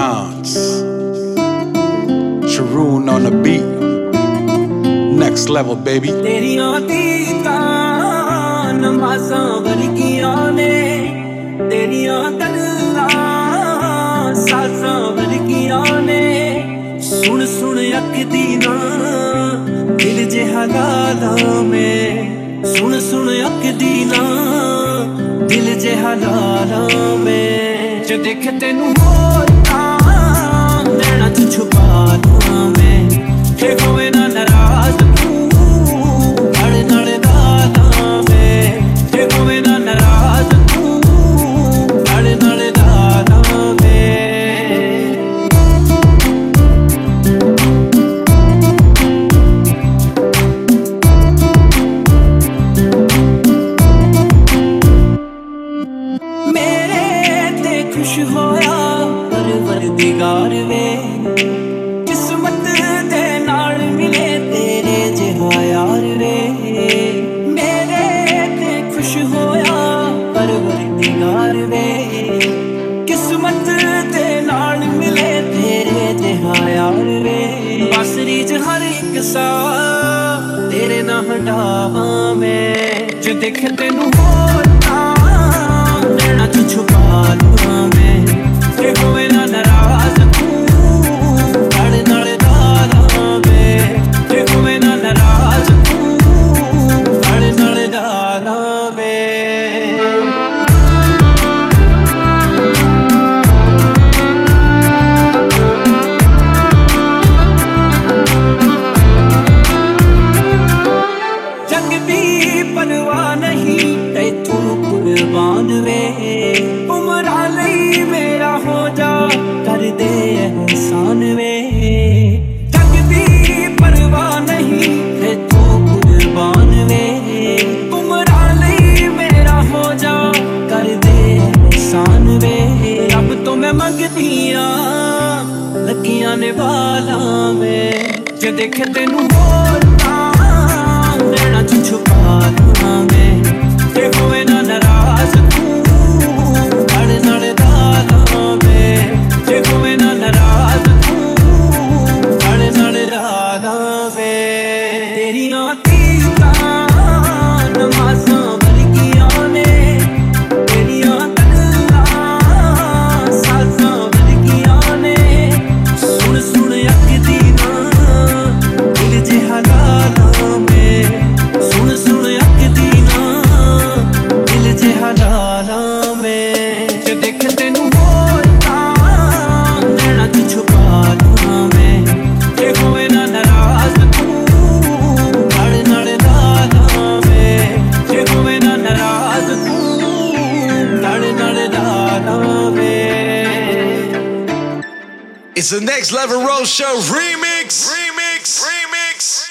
Hans. Sharoon on the beat. Next level, baby. तेरियां दीदां नमाज़ां वर्गियां ने, तेरियां गल्लां साज़ां वर्गियां ने। सुन सुन अकदी ना दिल जे हालालां में, सुन सुन अकदी ना दिल जे हालालां में। जो देखे तेनू होर तां नैना च छुपा लूं मैं, जे होवे ना नाराज़ खुश होया परवरदिगार वे, किस्मत दे नाल मिले तेरे जिहा यार वे। मेरे ते खुश होया परवरदिगार वे, किस्मत दे नाल मिले तेरे जिहा यार वे। बासरी च हर एक सा तेरे ना हटावां मैं, जो देखे तेनू होर तां नैना च छुपा लूं मैं। जे होवे ना नाराज़ तू नाल नाल डालां मैं, जे होवे ना नाराज़ तू नाल नाल डालां मैं। जग दी परवाह नहीं तैथू कुर्बान वे, उमरा लई मेरा हो जा कर दे एहसान वे। जग दी परवाह नहीं तैथू कुर्बान वे, उमरा लई मेरा हो जा कर दे एहसान वे। अब तो मैं मंगदियां लगियां ने वालां में, जे देखे तेनू होर तां नैना च छुपा लूं मैं। जे होवे ना नाराज़ तू नाल नाल डालां मैं, जे होवे ना नाराज़ तू नाल नाल डालां मैं। तेरियां दीदां नमाज़ां वर्गियां ने, तेरियां गल्लां साज़ां वर्गियां ने। सुन सुन अकदी ना दिल जे हालालां में, सुन सुन अकदी ना दिल जे हालालां में। जो देखे तेनू होर तां नैना च छुपा लूं मैं, जे होवे ना नाराज़ तू नाल नाल डालां मैं, जे होवे ना नाराज़ तू नाल नाल डालां मैं। It's the Next Level Road Show remix.